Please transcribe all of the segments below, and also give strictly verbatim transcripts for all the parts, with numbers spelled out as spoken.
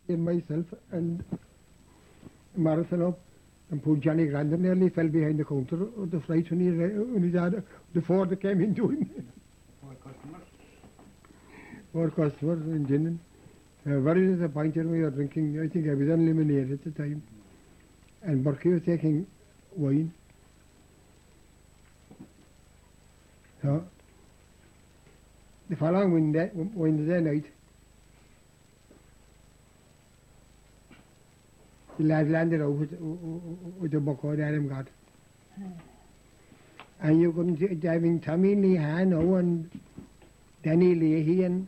and myself and marathon up, and poor Johnny Grandin nearly fell behind the counter of the flight when he, when his had the four that came into him. Four customers? Four customers in gin. Uh, very disappointed when we were drinking. I think I was on lemonade at the time. And Burke was taking wine. So, the following Wednesday, Wednesday night, the lads landed out with, with the buck that Adam got. Mm. And you couldn't see it having Tommy Lehan and Danny Leahy and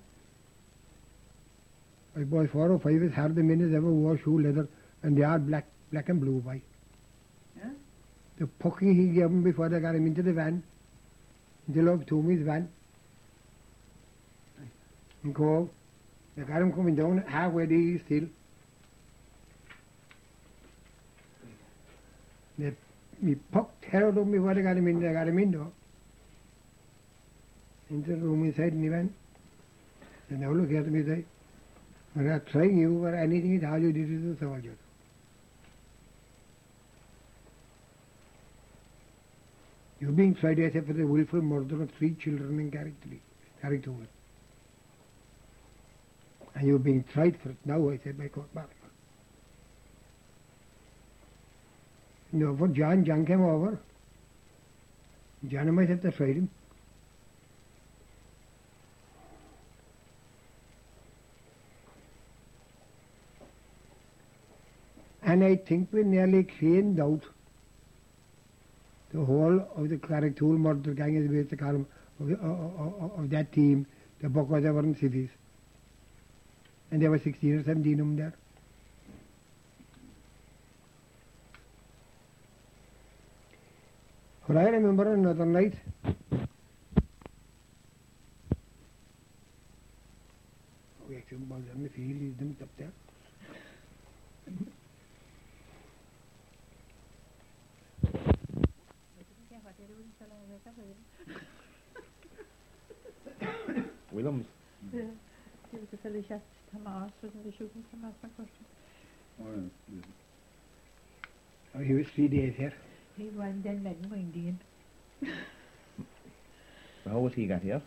I bought four or five as hard the minutes ever wore shoe leather and they are black black and blue by. Yeah? The pucking he gave them before they got him into the van, into Love Toomey's van. And go, they got him coming down halfway the still. They me pucked terror on me before they got him in, they got him in though. Into the room inside in the van. And now look at me say, we're not trying you for anything at all you did is a soldier. You're being tried as for the willful murder of three children in Carrigtwood. And you're being tried for it now, I said, by court martial. No, for John, John came over. John and myself tried him. And I think we nearly cleaned out the whole of the Carrigtwood murder gang, as we used to call them, of, of, of that team, the Buckos that were in cities. And there were sixteen or seventeen of them there. But I remember another night, we actually was on the field, he dumped up there. Willems? Ja, det var selvfølgelig kjapt Tamas, og det sjuken Tamas var kort. Oh, he was three days here. He was then men were Indian. How was he got here?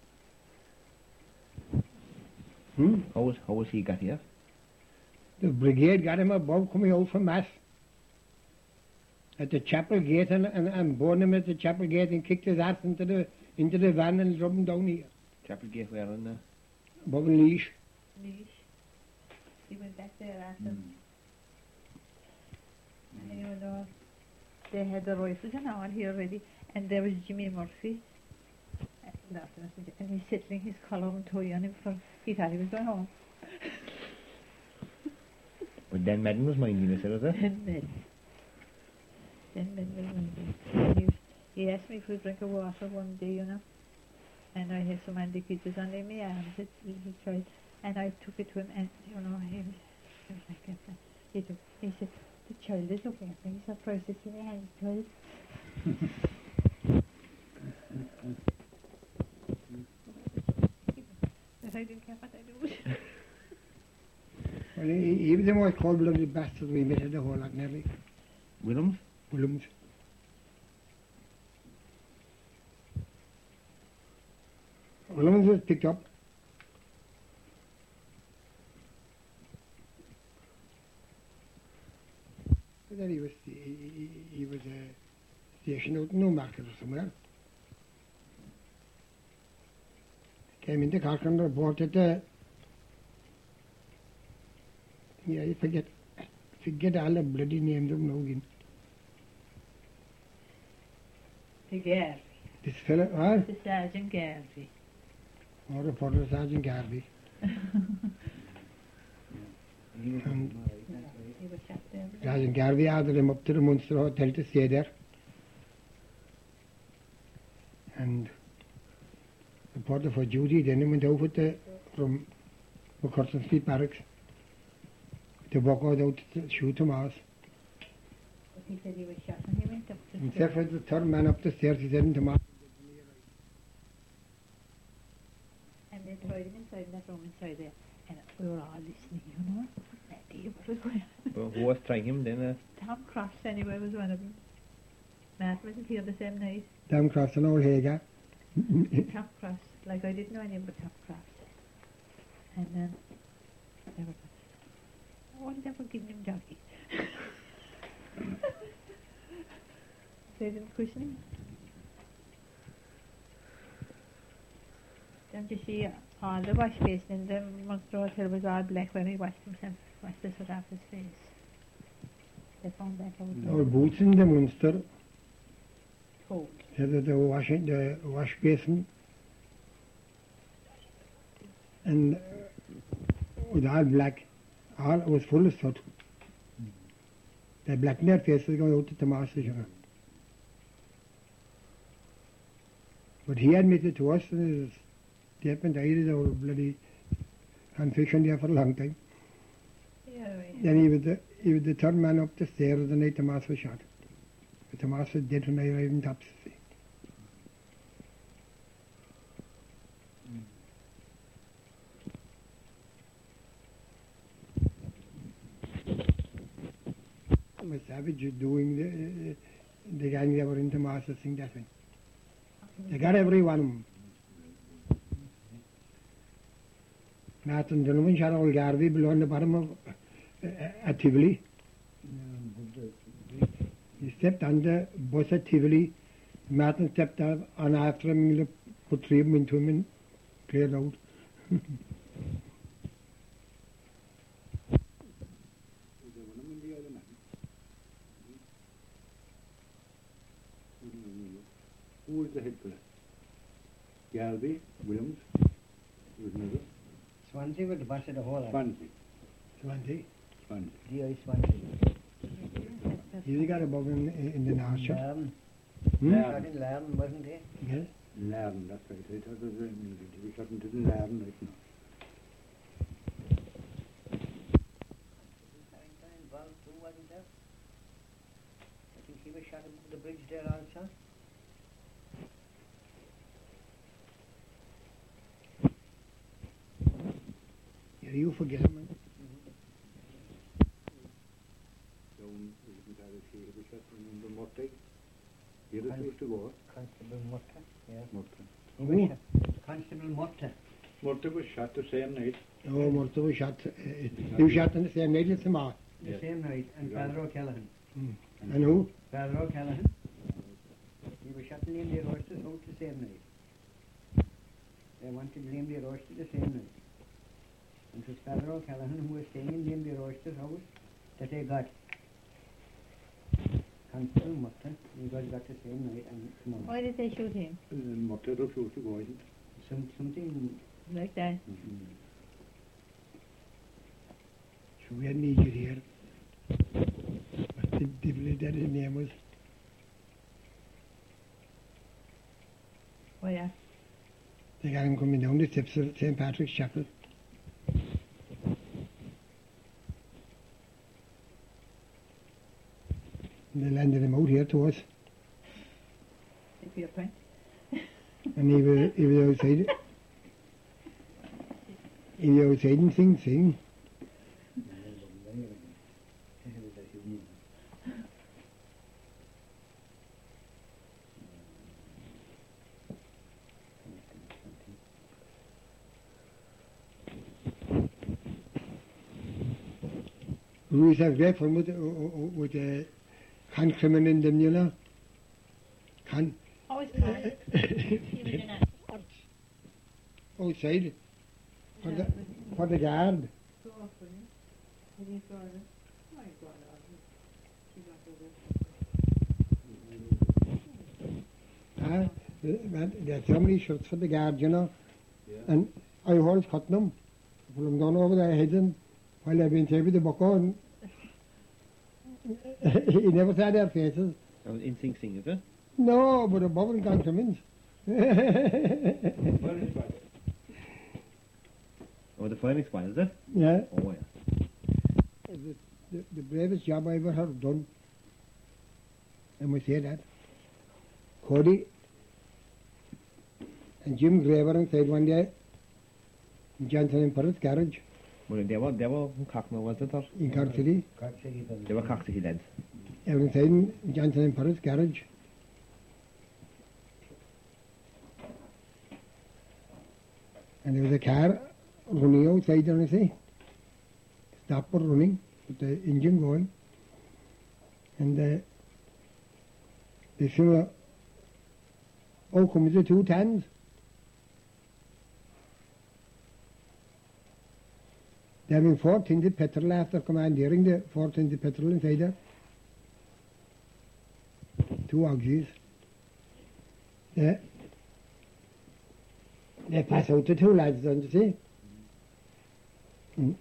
Hmm? How was, how was he got here? The brigade got him above coming out from Mass. At the chapel gate and, and, and borne him at the chapel gate and kicked his ass into the into the van and drove him down here. Chapel gate where in there? Above in Leash. Leash. He went back there after. Mm. And you know, they had the rifles and all here already, and there was Jimmy Murphy. And he's settling his collar and toy on him for he thought he was going home. But Dan Madden was minding us, was it? Dan Madden. Dan Madden was minding. He, was, he asked me for a drink of water one day, you know, and I had some indicators under my arms, it, it, it tried, and I took it to him, and, you know, he was, he was like that. He, took, he said, the child is looking at me, he's surprised to see me hand to it. But I didn't care what I do. Well, he, he was the most cold-blooded bastard we met in the whole lot, nearly. Willems? Willems. Willems was picked up. But then he was, he, he, he was uh, stationed out in Newmarket or somewhere. Came into Cork and reported the, yeah, I forget, forget all the bloody names of now again. The Garvey. This fellow, what? The Sergeant Garvey. Or reporter Sergeant Garvey. And Sergeant Garvey ordered him up to the Munster Hotel to stay there. And reported for duty, then he went out with the, from McCurtain Street Barracks. To walk out to shoot Thomas. He said he was shot and he went up the And stairs. Seth was the third man up the stairs, he said, and Thomas. And they tried him inside that room inside there. And we were all listening, you know. idea what was going on. But who was trying him then? Uh, Tom Cross, anyway, was one of them. Matt wasn't here the same night. Down cross and old Hager. Tom Cross, like I didn't know anything but Tom Cross. And then, never got I wonder if we're giving him jockey. They didn't question him. Don't you see all the wash basin in the Munster Hotel was all black where he washed himself, washed the sweat off his face. They found that out. Our boots in the Munster, Cold. the, the, the, washing, the wash basin, and uh, with all black, all was full of soot. They blackened their faces going out to Tomas, you know. But he admitted to us in his statement, I did our bloody confession there for a long time. Yeah, right. Then he was the, he was the third man up the stairs the night Tomas was shot. But Tomas was dead when I arrived in Topsy. Was Savage doing the, uh, the gang that were in Tomas's thing that way. They got every one of them. Martin Donovan shot old Garvey below on the bottom of uh, at Tivoli. He stepped on the bus at Tivoli. Martin stepped on after him and put three of them into him and cleared out. Who was the head player? Garvey, Williams, was another. Swansea would bust it a whole lot. Swansea. Swansea. Swansea. D I Swansea. He got above him in, in the North shot. Larn. Hmm? Shot in Larn, wasn't he? Yes. Larn, that's right. I thought it was in he was shot into the Larn right now. Involved too, wasn't there? I think he was shot above the bridge there also. Yeah, you forget him. Man. Down, we didn't have it here. He was shot in the Morte. He refused to go. Constable Motta, yeah. Morte. He Who? was shot. Constable Motta. Morte was shot the same night. Oh, Murto was shot. Uh, he was shot on the same night as Tomas. The Yes. same night, and Yeah. Father O'Callaghan. And who? Father O'Callaghan. He was shot in the Roasters house the same night. They wanted Limby Roasters the same night. And it was Father O'Callaghan who was staying in Limby Roasters house that they got. Constable Motta, he got, got the same night and tomorrow. Why did they shoot him? And Morte refused to go, isn't Some, something. Like that? mm-hmm. So we had an idiot here. What the devil that his name was? Oh, yeah. They got him coming down the steps of Saint Patrick's Chapel. And they landed him out here to us. If you're point. And he was, he was outside. He was outside and sing, sing. We used to have great fun with, uh, with the uh, hand crimin in them, you know. Hand Oh, it's fine. outside for the, for the guard. Ah, there's so many shots for the guard, you know. Yeah. And I always cut them, pull them down over their heads and while they've been saving the bucko and he never saw their faces. that was in Sing Sing, is it? No, but above and compliments. Oh, the firing squad, is it? Yeah, Oh, yeah. the, the, the bravest job I ever have done. I must say that. Cody and Jim Graver inside one day, Johnson and Perrot's garage. Well, they were, they were cockney, was it? Or? in Cork City. Cork City fellas. They were Cork City lads. Every time Johnson and Paris garage. And there was a car running outside there, I say. Stop for running, with the engine going. And uh, they said, oh, comes the two tans. They having four tins of petrol after commandeering the four tins of petrol inside there. Two auxies. They, they pass out the two lads, don't you see? Mm.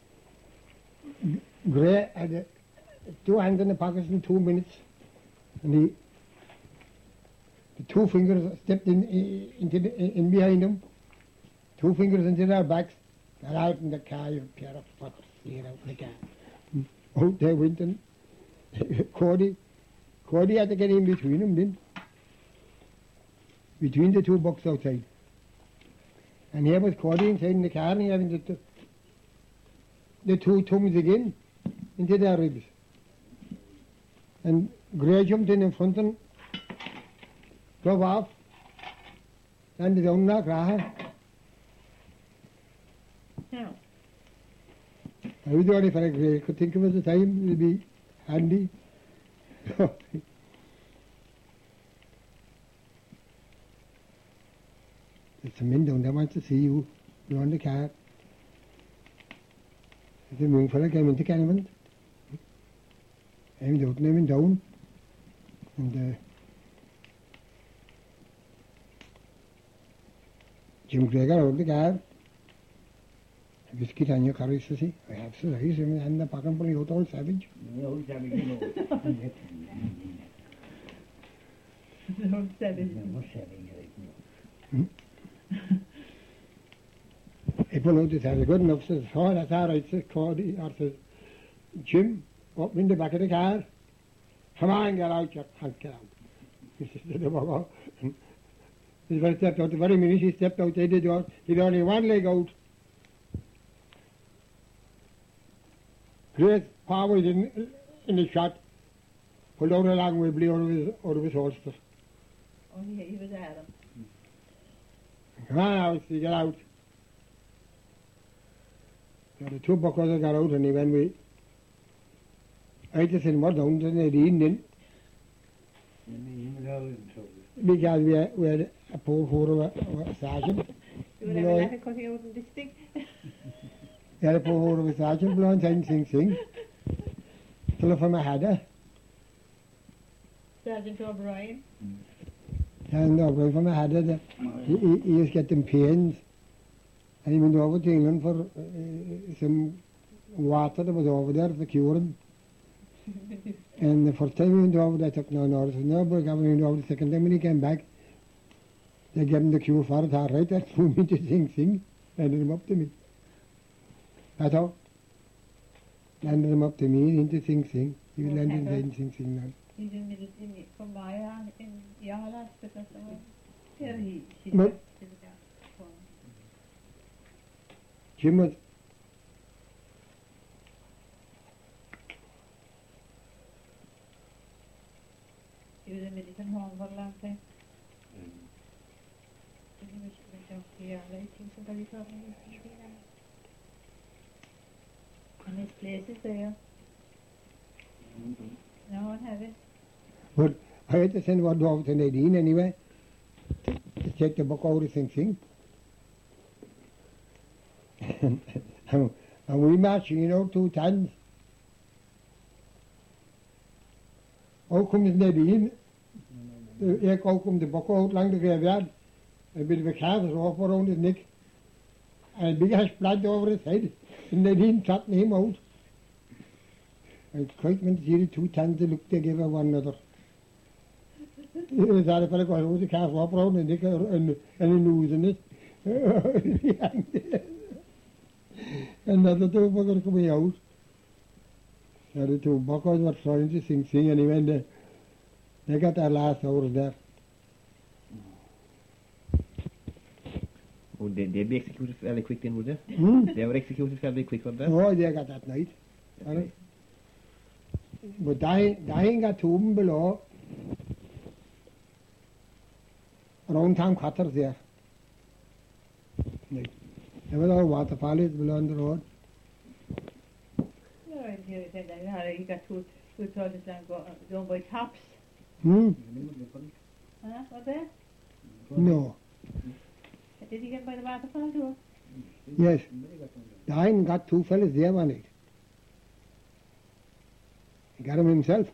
Gray had uh, two hands in the pockets in two minutes. And he, the two fingers stepped in, in, into the, in behind him. Two fingers into their backs. Got out in the car, you pair of fuckers, clear out in the car. Mm. Out they went and Cody, Cody had to get in between them then. Between the two bucks outside. And here was Cody inside in the car and he having the, t- the two tums again into their ribs. And Gray jumped in in front and drove off. Landed down like Raha. Now, I was the only fellow Gray could think of at the time. It would be handy. There's some men down there want to see you. You're on the car. The young fellow came into Canterbury. Aimed out and aimed down. And uh, Jim Gray got out of the car. Biscuit on your car, you see. I have so nice, and the pack and pull out all savage. The old savage, you know. no savage. No more savage, like, no. I pull out the savage good enough, says, oh, that's all right, says Cody, or says, Jim, up in the back of the car. Come on, get out, you can't get out. He says to the bugger. He stepped out, the very minute he stepped outside the door, he'd only one leg out. Great power in, in the shot, pulled out a long wibbly out of his, out of his holster. Oh, he, he was Adam. Come on out, he got out. So the two buckers got out and he went with, I just said, what down to the Indian, And he was all in trouble. because we had, we had a poor four of a, a sergeant. You would have Blow- a laugh cutting out in this thing. We had a poor four of a sergeant blowing saying sing sing. Telephone I had her. Sergeant O'Brien. And over from I had her, the- he, he, he was getting pains. And he went over to England for uh, some water that was over there for curing. And the first time he went over, they took no notice. No, but when he went over the second time when he came back, they gave him the cure for it, all right, that's for me to sing, sing. Handed him up to me. That's all. Landed him up to me into sing, sing. He was Oh, landing Heather. inside sing, sing now. He's in middle in from my aunt in Yala, but that's the way. Here he, she But- said, she was down. Jim was, He was in medicine home for a long time. And And he was went down to Yala, I think somebody told me he was there. And his place is there. No one have it. but I had to send one over to Nadine anyway, to, to check the book out of sing, sing. and, and we marching, you know, two tons. Out comes Nadine, the, out comes the book out along the graveyard, a bit of a calf's rope around his neck, and a big ash blood over his head, and Nadine cutting him out. And it's quite meant to see the two tons to look together one another. It was that fellow going over the calf's rope around his neck and, and a noose in it. And the other two buggers coming out. So the two buggers were trying to sing, sing, and when they, they got their last hours there. Would they, they'd be executed fairly quick then, would they? Hmm? They were executed fairly quick, weren't they? Oh, they got that night. All right. But dying, dying got two of them below. Around town quarters there. Like, there was all waterfall is below on the road. No, I hear it, and how he got two, two toilets and go, going by tops. Hmm? Huh? What there? No. Did he get by the waterfall too? Yes. Dying got two fellas there one night. He got him himself.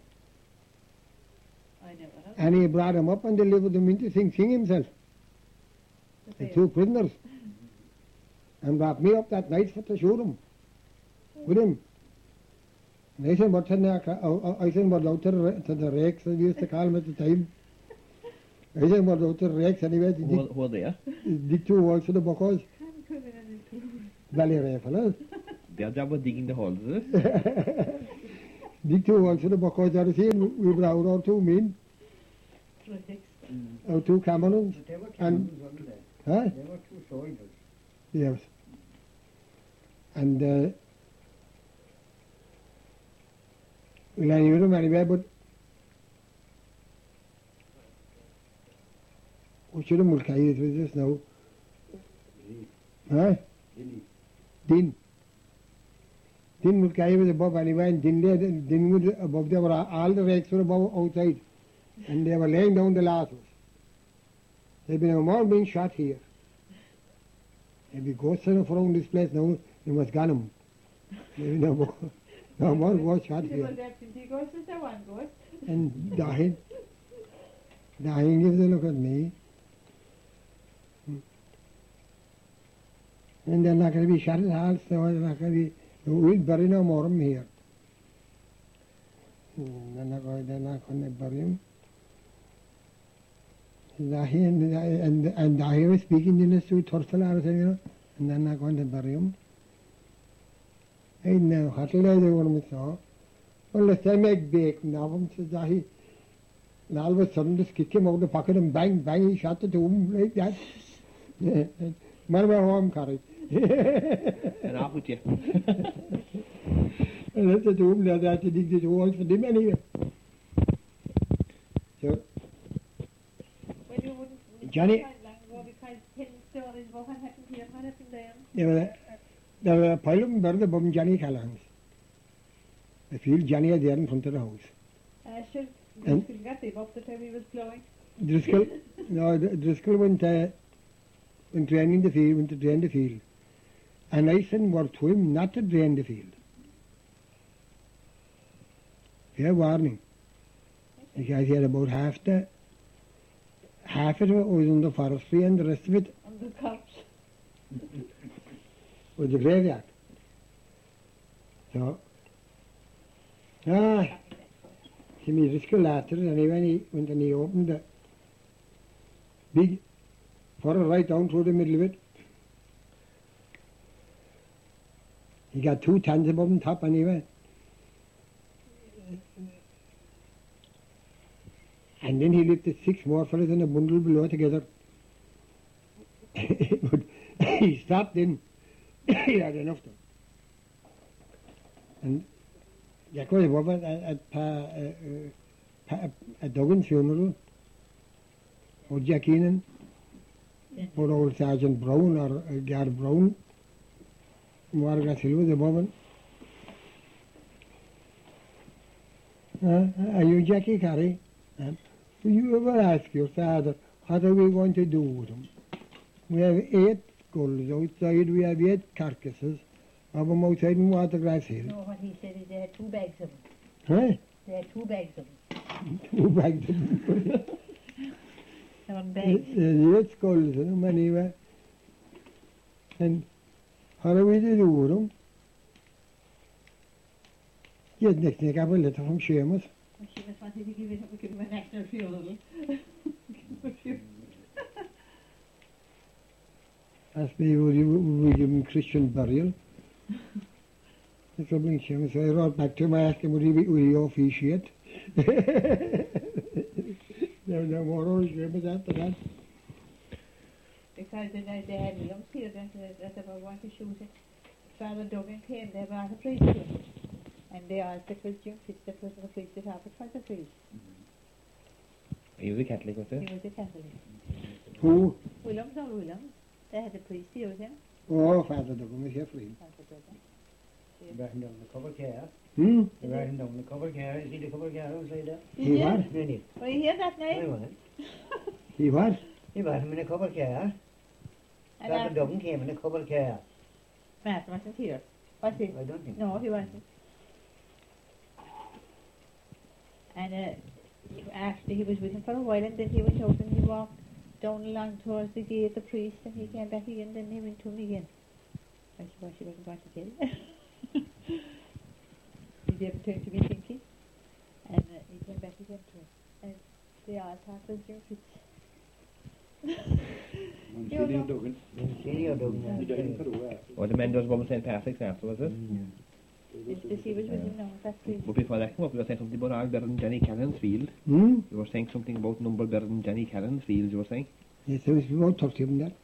I never heard. And he brought him up and delivered him into Sing Sing himself. The two prisoners. And brought me up that night for to shoot him. With him. And I said, what's in there? I said, we're out to the, to the rakes, as we used to call them at the time. I said, we're out to the rakes anyway. To Who, dig, who are they? dig two holes to the buckles. Valley rifle, Their job was digging the holes, is it? huh? Dig two holes to the buckles, you see, and we brought out two men, out two Camerons. But they were And- Camerons, wasn't they? Huh? They were two soldiers. Yes. And uh, well, I knew them anyway, but we should have mulcated with us now. Huh? Din. Din mulcated was above anyway, and Din, there, Din was above. There were all the rakes were above outside, and they were laying down the lassos. They've been all being shot here. If we go enough around this place now, we must gun them. Maybe no more, no more go shot They here. were there twenty ghosts, is there one ghost? And dying, dying gives a look at me. Hmm. And they're not going to be shot at all, so they're not going to be, we'll bury no more of them here. Hmm, They're not going, they're not going to bury them. Dahi and, and, and Dahi was speaking in the street, Torfala or something, you know, and they're not going to bury him. I know, Hatala, they were me saw. Well, let's say make bake now, says Dahi. And all of a sudden, just kick him out of the pocket and bang, bang, he shot it to him like that. Man, my home carry. And off with you. And that's the tomb there, that he dig the holes for them anyway. So, Well, you wouldn't. Johnny- Quite long ago, because ten stories about what happened here, what happened there. there were, there were a pile of them buried above Johnny Callahan's. I feel Johnny is there in front of the house. Uh, sure, And- Driscoll got them up the time he was blowing. Driscoll, no, D- Driscoll went, uh, went draining the field, went to drain the field. And I sent word to him not to drain the field. Fair warning. Because he had about half the, half of it was under forestry and the rest of it On the cops. was the graveyard. So, ah, Jimmy Driscoll after it, and when he went and he opened the big forest right down through the middle of it. He got two tons above the top anyway. And then he lifted six more fellas in a bundle below together. But he stopped in. He had enough of them. And Jack was over at, at, Pa, uh, pa, at Duggan's funeral. Or Jack Keenan. Or old Sergeant Brown or uh, Gar Brown. Margaret Hill was above him. Uh, are you Jackie Carey? Uh, will you ever ask your father, what are we going to do with them? We have eight skulls outside, we have eight carcasses of them outside in Watergrass Hill. No, what he said is they had two bags of them. Huh? They had two bags of them. Two bags of them. Seven bags. There's eight skulls in them anyway. And what are we to do with them? Yes, next thing I got a letter from Seamus. Well, she just wanted to give it, give him a national funeral. Asked me, would, you, would we give him Christian burial? I said, bring Seamus. So I wrote back to him, I asked him, would he, be, would he officiate? There was no more old Seamus after that. They because they, they had Williams here that, that they were going to shoot it. Father Duggan came, they brought a priest to him. And they asked the Christian priest, the person the priest to have it for the priest. He was a Catholic, was He he? was a Catholic. Who? Williams or Williams, they had a priest here with him. Oh, Father Duggan was here for him. Father Duggan. They brought him down the cover care. Hmm? They brought him down the cover care. You see the cover care outside there? Did He you? was? No, no. Were you here that I night? wasn't. He was? He brought him in a cover care. And Father after, Duggan came in a cover care. Matt wasn't here. Was he? I don't think. No, he wasn't. And uh, after he was with him for a while, and then he went out and he walked down along towards the gate, the priest, and he came back again, then he went to him again. I suppose she wasn't going to tell. He gave turn to be thinking, and uh, he came back again to him. And they all thought it was Jim Fitz. Monsignor Duggan. Senior Duggan. He died for a while. Or the men does one with Saint Patrick's after, was it? Mm. It's the he was with him now, that priest. But before that came up, you were saying something about all better than Jenny Callan's field. Hmm? You were saying something about number better than Jenny Callan's field, you were saying? Yes, there was about thirty of them there.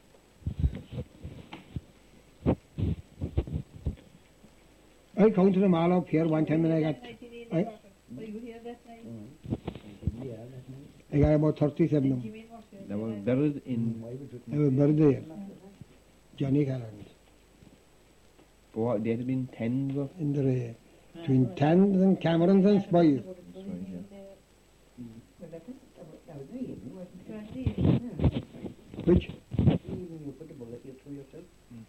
I counted them all up here one time and I got, I, Were you here that night? Yeah, that's nice. I got about thirty-seven of them. Jimmy was here. They were buried in... Why was it? They were buried there. Johnny Callan's. Oh, there had been tens of... In the, uh, between Tans and Camerons and Spies. That was the evening, wasn't it? Right. Yeah. Which? The evening you put the bullet here through yourself.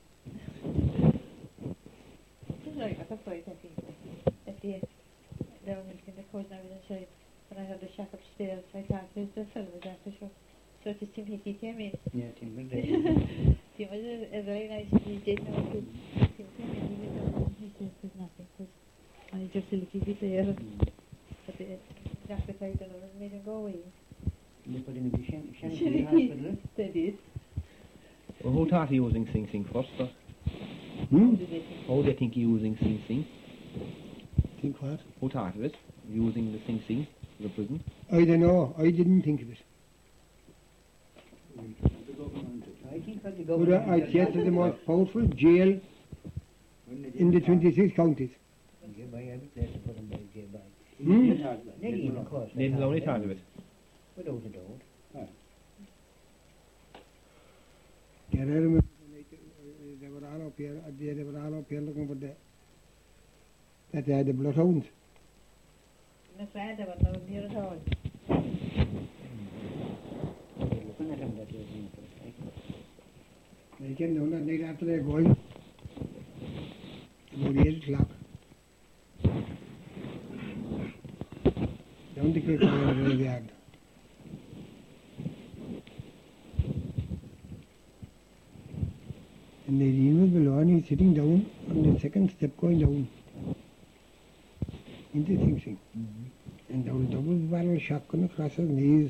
I got a fright, I think, at the end. They were milking the cows and I was inside. When I heard the shot upstairs, I thought there's the fellow was after show. So it was Tim Hickey came in. Yeah, Tim McDade. Tim was a, a very nice, he did know to, Tim came in, he went down and he said there's nothing, because I just a little bit there. But the doctor tried to know and made him go away. They put him in the Shan- Shannon Hospital. They did. Well, who thought he was using Sing Sing first, though? Hmm? Did they think? How do they think he was using Sing Sing? Think what? Who thought of it? Using the Sing Sing for the prison? I don't know. I didn't think of it. The government. I think that the But government... I, I guess it's the most powerful jail in the twenty-six counties. Yeah, by every place to put him by, yeah, by. Hmm? Nearly, of course. They didn't only thought of it. Without a doubt. Yeah, I remember when they, uh, they were all up here, at the, they were all up here looking for the, that they had the bloodhounds. That's right, they were not here at all. They're looking at him that way, you know, They came down that night after they were going, about eight o'clock. Down the creek over the graveyard. And the dean was below and he's sitting down on the second step going down into Sing Sing. And there was double barrel shotgun across his knees.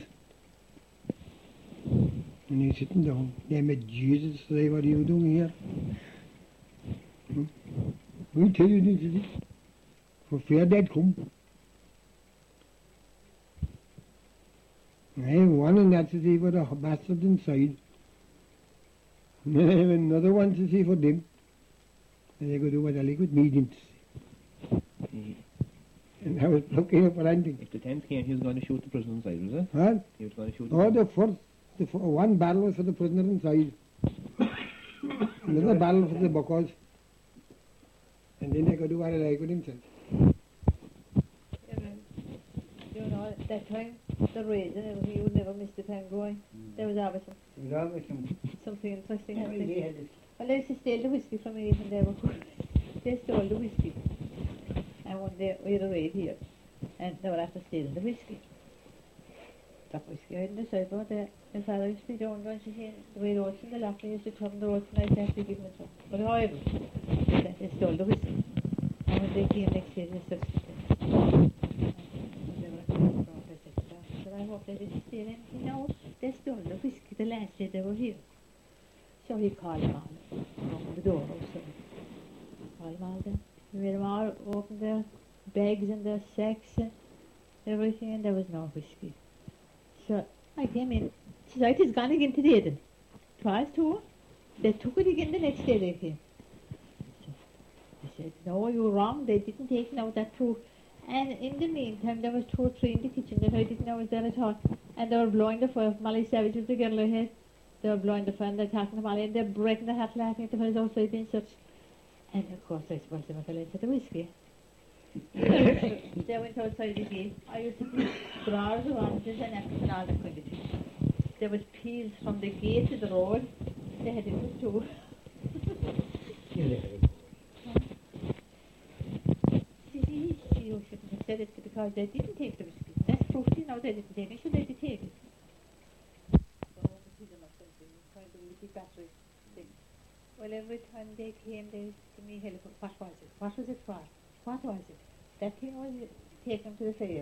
And he's sitting down. They met Jesus, say, what are you doing here? Hmm? We tell you this, is it? For fear they'd come. I have one and that's to see for the bastard inside. And I have another one to see for them. And they could do what they like with me, didn't He, And I was looking for anything. if the tenth came, he was going to shoot the prisoner inside, was it? Huh? He was going to shoot the Oh, the first, the f- one barrel was for the prisoner inside. Another barrel for the buckers. And then they could do what they like with himself. You know, at that time, the raising, he would never miss the time going. There was always some, There's always some... something interesting Every happening. day had this... Well, they used to steal the whiskey from me when they were good. They stole the whiskey. And one day we had a raid here. And they were after stealing the whiskey. That whiskey out in the sideboard there. And father used to be down going to see the way roads in the lock. They used to turn the roads and I used to give them some. But however, they, they stole the whiskey. And when they came next year, they said, when they were at the restaurant, they said, "Doctor, but I hope they didn't steal anything." No, they stole the whiskey the last year they were here. So he called them all, opened the door outside. Called them all then. We made them all open their bags and their sacks and everything, and there was no whiskey. So I came in. She said, "It is gone again today then." fast too. They took it again the next day they came. They said, no, you're wrong, they didn't take it out that through. And in the meantime, there was two or three in the kitchen that I didn't know was there at all. And they were blowing the fire. Molly Savage was the girl ahead. They were blowing the fire and they're talking to Molly and they're breaking their hat laughing at the fellows outside being such. And of course, I suppose they were going to the whiskey. They went outside the gate. I used to put drawers of oranges and apples and all that kind of thing. There was peels from the gate to the road. They had it too. See, you shouldn't have said it because they didn't take the whiskey. That's proof, you know, they didn't take it. Should they did take it? Well, every time they came, they to me, Helen, what was it? What was it for? What was it? That thing was taken to the fair.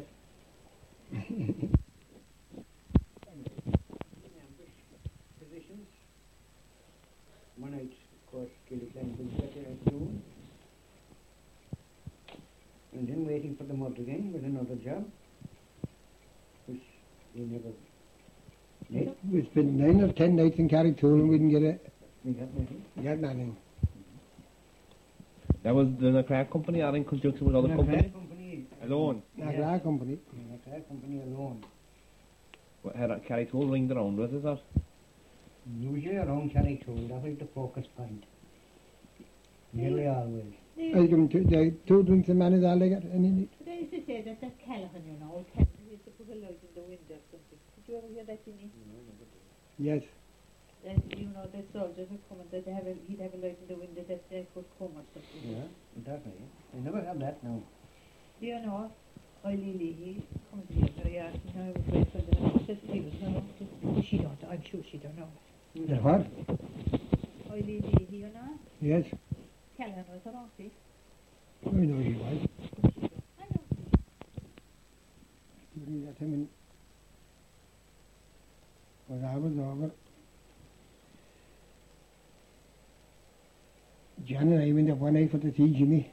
Positions. One night, of course, Killyclan was better at noon. And then waiting for the mud again with another job, which we never did. We spent nine or ten nights in Carrigtwohill and we didn't get it. We got nothing. Got nothing. That was the Crack Company or in conjunction with other The companies? Crack company Alone? Not Yes. our company. The Crack company alone. What, had Carrigtwohill ringed around with, is that? Usually around Carrigtwohill, that was the focus point. Nearly always. They, I give them two, they, two drinks a man is all they got. And they used to say that that Callaghan, you know, Callaghan used to put a light in the window or something. Did you ever hear that, Jimmy? yes. That, you know, the soldiers would come and that they have a, he'd have a light in the window that they could come or something. Yeah, definitely. I never had that now. Do you know, Eileen Leahy comes here very often. I was very friend of her. She says, he was no, she don't, I'm sure she don't know. The what? Eileen Leahy, you know? Yes. Callaghan was her auntie. I know she was. But she don't. I don't think. During that time when, when I was over, John and I went up one night for to see Jimmy.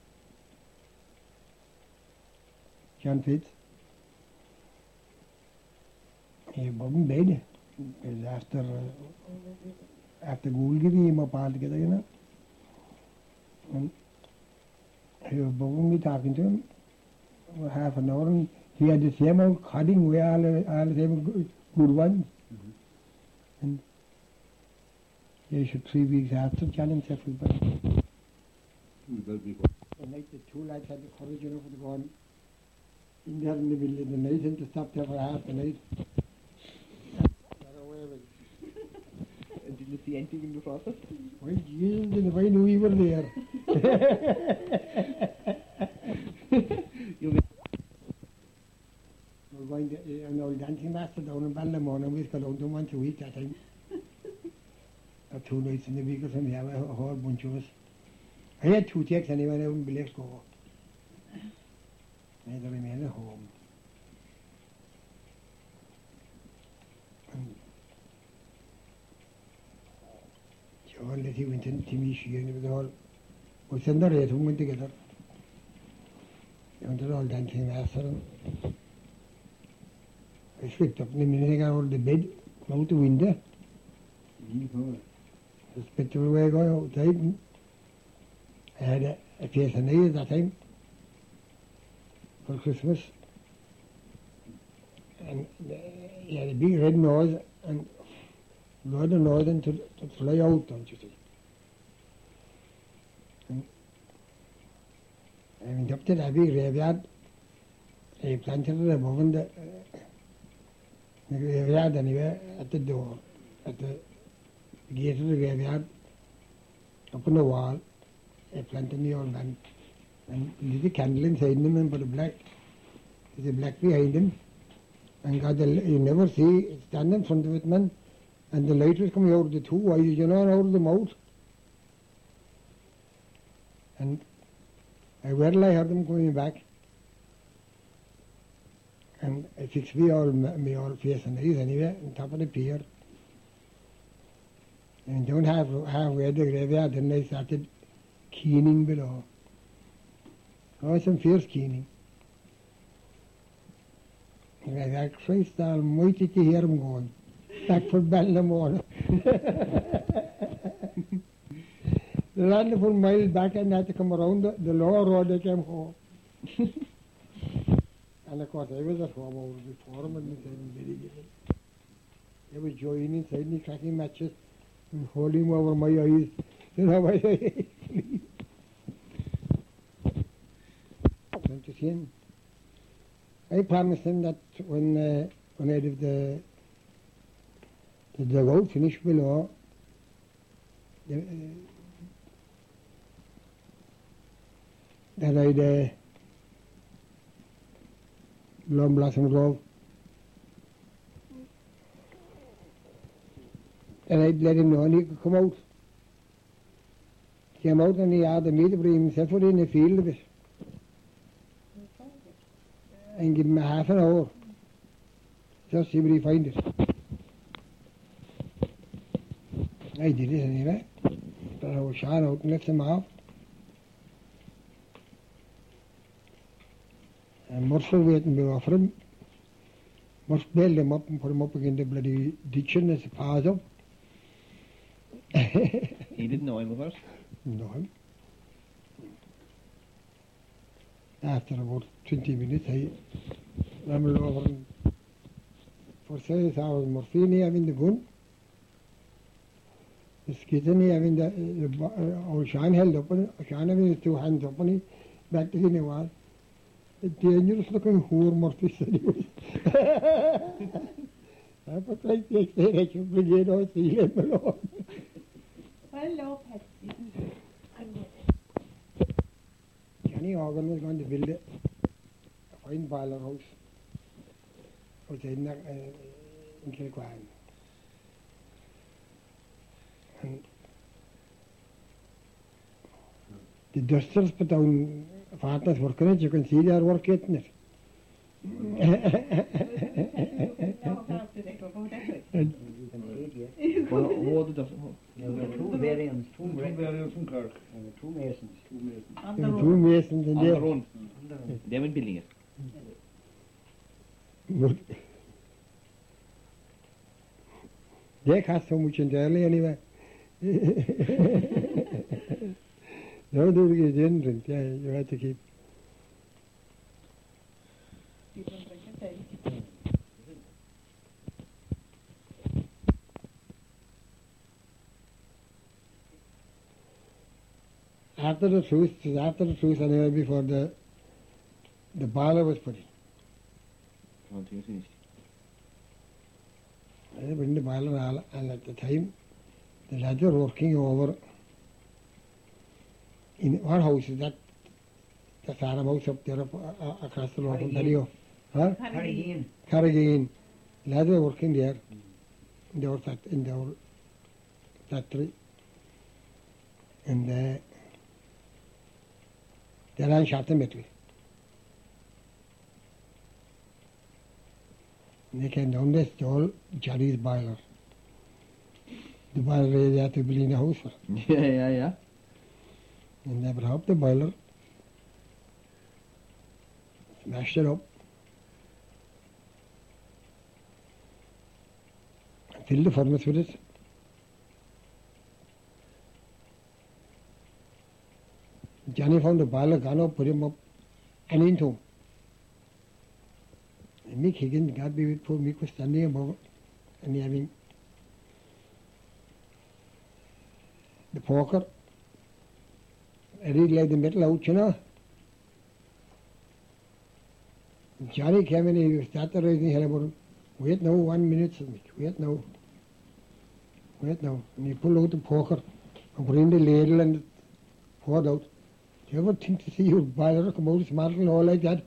John Fitz. He was in bed. It was after, uh, after school giving him up altogether, you know. And he was above me talking to him for half an hour, and he had the same old cutting way, all the, all the same good, good ones. Mm-hmm. And they should three weeks after John himself was back. The night the two lads had the courage enough to go on in there in the middle of the night and to stop there for half the night. Got away with it. And did you see anything in the process? Well, Jesus, and if I knew we were there. You We're going to uh, an old dancing master down in Ballamon, and we've got down to once a week that time. Or two nights in the week or something, yeah, a whole bunch of us. I had two takes anyway, and I wouldn't be let go. I had to remain at home. And John Letty went in Timmy Sheehan, it was all, we sent the eight of them went together. They went to the old dancing master, and I slipped up in the minute I got out of the bed, out the window. Mm-hmm. The spectacle way going outside, and I had a, a face and knees that time for Christmas. And uh, he had a big red nose and blood and nose and to, to fly out, don't you see. And I went up to the big graveyard. I planted it above in the, uh, the graveyard anyway, at the door, at the gate of the graveyard, up on the wall. I planted the old man and lit a candle inside him and put a black, there's a black behind him. And got the, you never see, stand in front of it, man, and the light was coming out of the two eyes, you know, and out of the mouth. And I well I heard them coming back. And I fixed me all, me all face and eyes anyway, on top of the pier. And down half, halfway the graveyard, then I started keening below. Oh, some fierce keening. And I thought, Christ almighty, to hear him going. back for Ballinamore. They landed for miles back and had to come around the, the lower road they came home. And of course I was at home over before him and very good. They were joining inside me, cracking matches and holding him over my eyes. You know, my eyes. Don't you see him? I promised him that when uh, when I did the the dugout finished below, the, uh, that I'd uh, Lone Blossom Grove, and I'd let him know and he could come out. He came out and he had the meat to bring himself out in the field of it. And give him a half an hour. Just see where he find it. I did it anyway. But I was shot out and left him off. And Murphy waiting below for him. Murphy bailed him up and put him up against the bloody ditch and there's a paws up. He didn't know him first? No. After about twenty minutes, I rambled over and for six hours morphine having the gun. The skitany having the, the uh, old Sean held up on it, Sean having his two hands up on it, back to him it was. A dangerous looking whore Murphy said he was. I put like this there, I should bring it out, see him alone. Hello, Patsy. Johnny Organ was going to build a fine boiler house outside in, uh, in Kilquine. And the dusters put down partners working it, you can see they are working it. And You can see it, yes. Well, what did that? There were two variants, two, Two re- variants from Cork. there were two masons. Two masons. On the and two road. masons in On their there. own. Under them. They went building it. But they cost so much entirely anyway. No, do you didn't drink, yeah, you had to keep. People drinking tea. After the truce, after the truce anyway, before the the boiler was put in. Until you finished. I put in the boiler all, and at the time, the lads were working over in our house, is that the Saram house up there up, uh, across the road from Dario. Huh? Carrigain. Carrigain. Lads were working there in their, fact, in their factory. And uh, they ran shot the metal. And they came down, they stole Johnny's boiler. The boiler they had to build in the house. Yeah, yeah, yeah. And they brought up the boiler, smashed it up, filled the furnace with it. Johnny found the boiler gone up, put him up, and into him. And Mick Higgins, God be with poor Mick, was standing above it, and having the poker. And he laid the metal out, you know. Johnny came in and he started raising hell about him. Wait now, one minute, said Mick. Wait now. Wait now. And he pulled out the poker and put in the ladle and poured out. Do you ever think to see your boiler come out smarting all like that?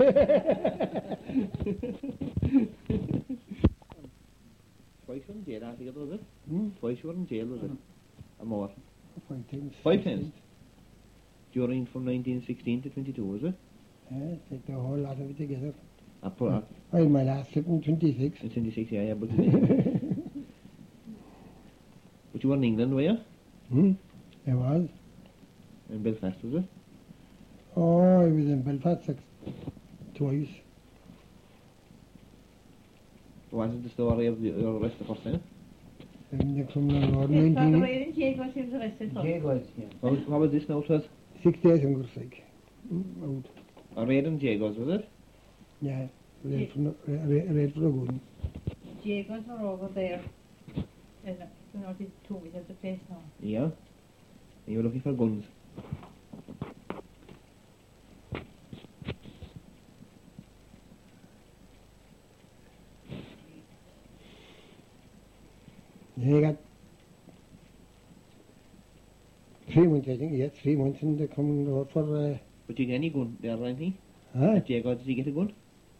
Twice you were in jail altogether, was it? Hmm? Twice you were in jail, was it? Or more? Five times. Five times? During from nineteen sixteen to twenty-two, was it? Yeah, take the whole lot of it together. I put uh, Well, my last trip in twenty-six. in twenty-six, yeah, yeah, but, but you were in England, were you? Hmm? I was. In Belfast, was it? Oh, I was in Belfast six, twice. Was it the story of the uh, rest of us then? And the criminal law, It's not the nineteen, way in Jay was him arrested for. Jay was, yeah. What was, what was this now, it was? six days hunger strike. Mm, out. A raid on Jagos, was it? Yeah, raid for, no- ra- ra- raid for a good. Jay was were over there. And, uh, you know, the two meters of place now. Yeah. And you were looking for guns. They got three months, I think, yes, three months in the common law for, uh, But you get any gun there or anything? huh? At Jagos, did you get a gun?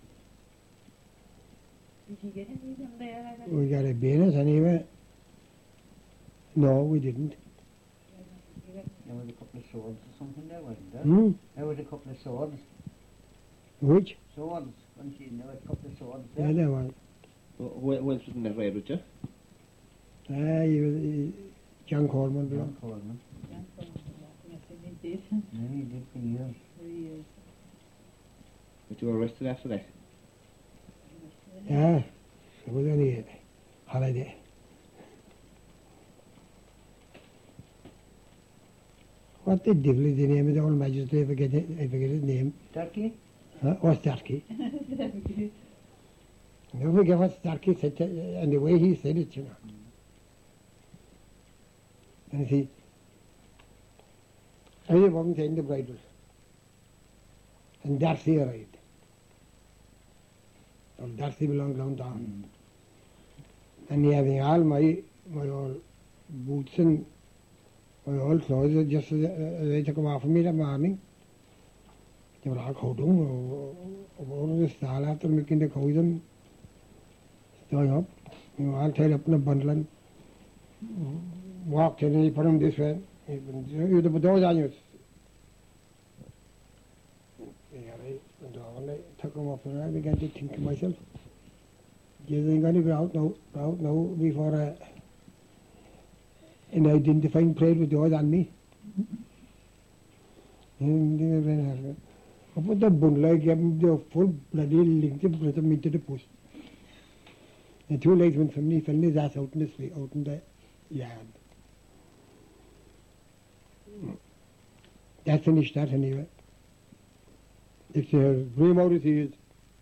Did you get any of them there? I We got a bayonet anyway. No, we didn't. There was a couple of swords or something there, wasn't there? Hmm? There was a couple of swords. Which? Swords. Wasn't she? There was a couple of swords Yeah, there. there was. Who, who else was in that raid with you? Ah, he was, uh, John Coleman. John belonged. Coleman. can't remember that. Yes, he did. Yeah, he did for years. For years. But you were arrested after that? Yeah, it was only a holiday. What the devil is the name of the old magistrate? I forget, it, I forget his name. Turkey? Huh? Oh, Starkey. Never forget what Starkey said to, and the way he said it, you know. And see, I wasn't saying the bridal. And Darcy arrived. Well, Darcy belonged downtown. Mm. And he having all my, my old boots and my old clothes just as uh, they took them off of me that morning. They were all coating over the stall after making the coats and stowing up. You know, all tied up in a bundle and walked in and he put them this way. He went, you put those on you. Yeah, I went over and I took them off and I began to think to myself, Jesus ain't going to go out now, go out now before uh, an identifying plate with those on me. And uh, I put the bundle, I gave him the full bloody length and put him into the post. The two legs went from me, fell his ass out in the street, out in the yard. That finished that anyway. It's a dream out of his.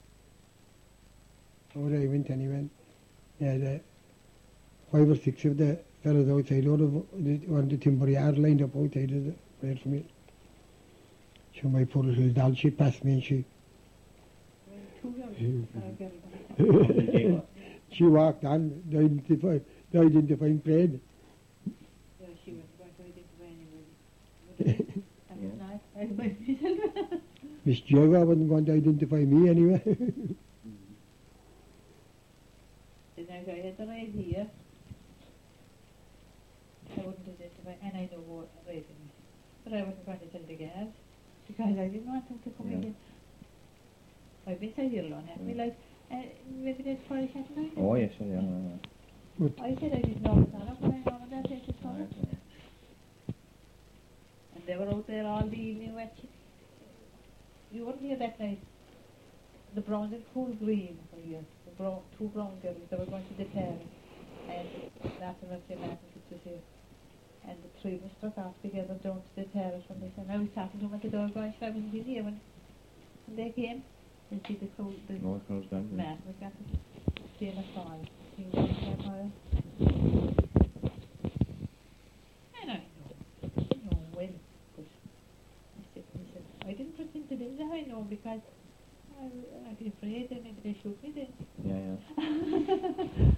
Over I went anyway. Yeah, the five or six of the fellows outside, out of the, on the timber yard lined up outside of the right for me. So my poor little doll, she passed me and she Two girls. Uh, girls. she walked on, the identifying, the identifying plate. Yeah, she was going to identify anybody. That was nice. I went myself. Miss Jago wasn't going to identify me anyway. Then I had the idea. I wouldn't identify, and I know what raising me. But I wasn't going to tell the guards because I didn't want them to come Yeah. in. I've been so here long, haven't we? Like, uh, maybe there's probably can't know. Oh, yes, yeah, yeah, yeah. I said I didn't know it was on, but I know that they just saw it. And they were out there all the evening watching. You weren't here that night. The browns and cool green were here. The brown, two brown girls, they were going to the terrace. And Martin was here, Martin was here. And the three were struck off together down to the terrace when they said, I was talking to them at the door going, I wasn't in here when, when they came. And see the crowd, the No, it was gone. Yeah. Martin was got to see in a fall. He was in that fire. And I know, I know when, but I said to myself, I didn't put into them that I know because I, I'd be afraid that maybe they shoot me then. Yeah, yeah.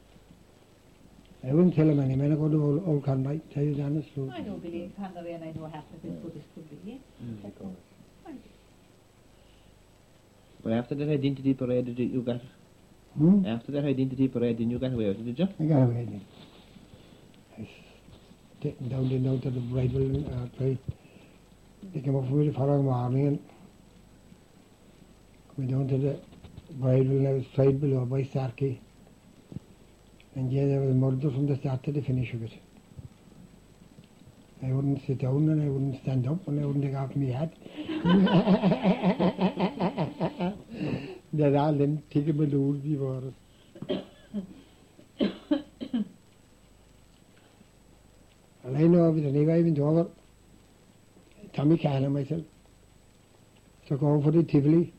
I wouldn't tell him any man, I go to old, old Conroy, tell you the honest truth. I know Billy and Connery and I know half of as good as could be. Music hall. But after that identity parade, did you, you got, Hmm? after that identity parade, then you got away with it, did you? I got away then. I was taken down there down to the bridal uh, tray. They came up with me the following morning and went down to the bridal and I was tried below by Starkey. And yeah, there was murder from the start to the finish of it. I wouldn't sit down and I wouldn't stand up and I wouldn't take off my hat. They're all them take a balloon before us. And I know of it anyway, I went over, Tommy Can and myself. So going for the Tivoli.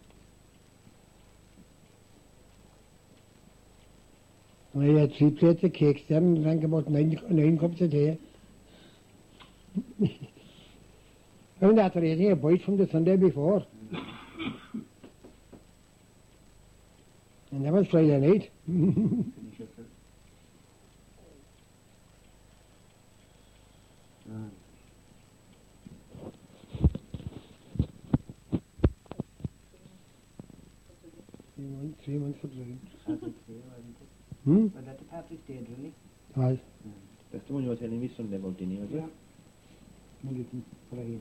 I had three plates of cakes there and drank about nine, nine cups a day. I went after eating a bite from the Sunday before. And that was Friday night. Finish up there. Ah. Three months, three months for drilling. Patrick's Day, wasn't it? Hmm? Was that the Patrick's Day drilling? Aye. That's the one you were telling me Sunday about, didn't you? Was it? Yeah. Milligan Parade.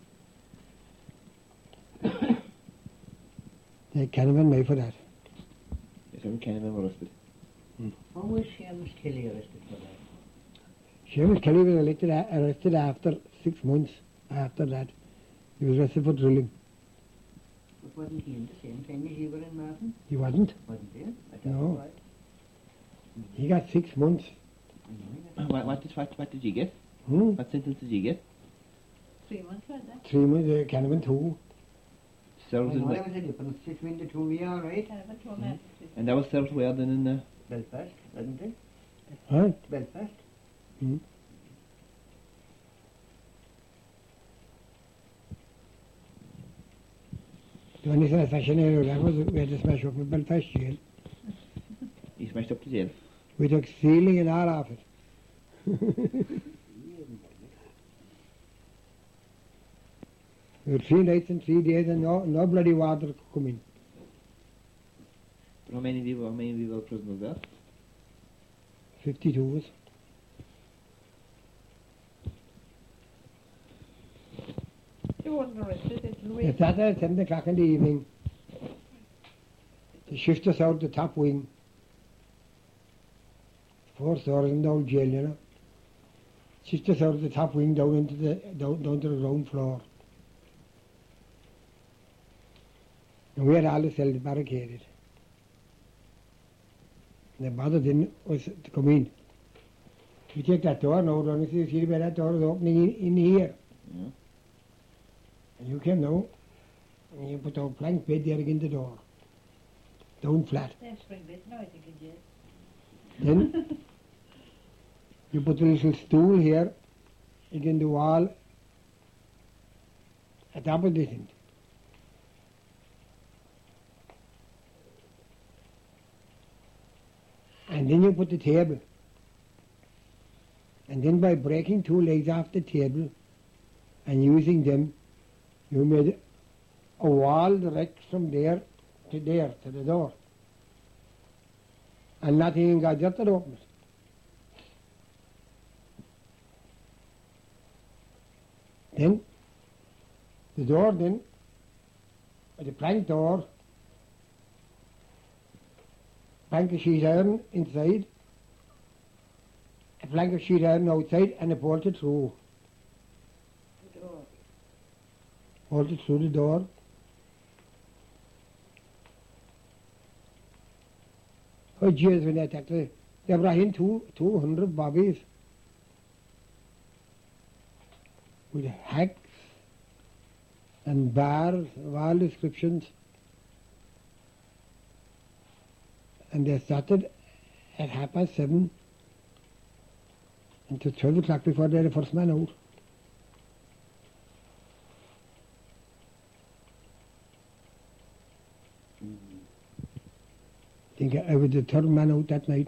They can't even pay for that. Yes, I'm kind of arrested. How was Seamus Kelly arrested for that? Seamus Kelly was elected, arrested after six months after that. He was arrested for drilling. But wasn't he in the same time as you were in Martin? He wasn't. Wasn't he? I thought No. he was. He got six months. I know he got- What, what, did, what, what did you get? Hmm? What sentence did you get? Three months, wasn't it? Three months, uh, can't even two. I Served in know Wa- there was a difference between the two of you, all right? Kind of a two months. and that was served where then in uh, Belfast, wasn't it? Huh? Belfast. Hmm? The only satisfaction I had was we had to smash up the Belfast jail. he smashed up the jail. We took ceiling and all off it. We had three nights and three days and no, no bloody water could come in. How many of you, how many of you were prisoners there? Fifty-two was. You wasn't arrested, it's Louis. It started at seven o'clock in the evening. They shift us out the top wing. Four stores in the old jail, you know. Shift us out the top wing down into the down, down to the ground floor. And we had all the cells barricaded. And the bother didn't was to come in. We take that door now, don't you see where that door is opening in, in here. Yeah. And you came now, and you put a plank bed there against the door. Down flat. There's spring bed, no, I think in jail. Then you put a little stool here against the wall at top of this end. And then you put the table. And then by breaking two legs off the table and using them, you made a wall direct from there to there, to the door. And nothing got just to open it. Then, the door then, the plank door, plank of sheet iron inside, a plank of sheet iron outside, and a bolted through. The door. Bolted through the door. Oh, jeez, when they attacked the, they brought in two, two hundred bobbies with hacks and bars of all descriptions. And they started at half past seven until twelve o'clock before they had the first man out. I think I was the third man out that night.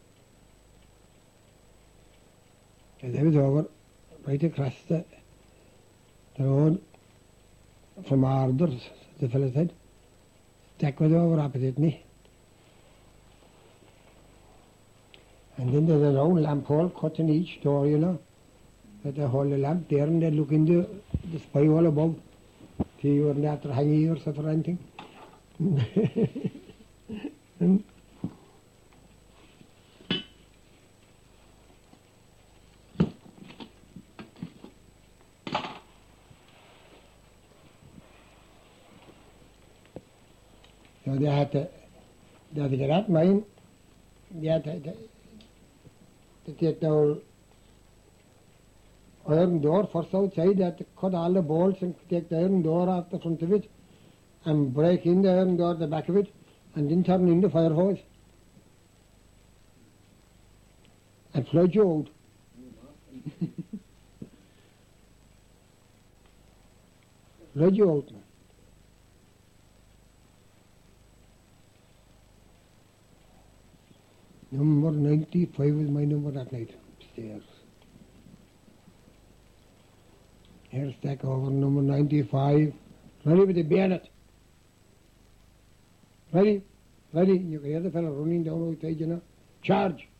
And I was over right across the, the road from Arders, the fellow said. Jack was over opposite me. And then there's a round lamp hole cut in each door, you know. That they hold the lamp there and they look in the, the spy hole above. See you weren't after hanging yourself or anything. and so they had to, they had to get at mine. They had to, to, to take the old iron door first outside, that cut all the bolts and take the iron door off the front of it and break in the iron door at the back of it and then turn in the fire hose and flood you out. Flood you out, man. Number ninety-five was my number that night, upstairs. Here's stack over number ninety-five. Ready with the bayonet. Ready? Ready? You can hear the fellow running down outside, you know. Charge.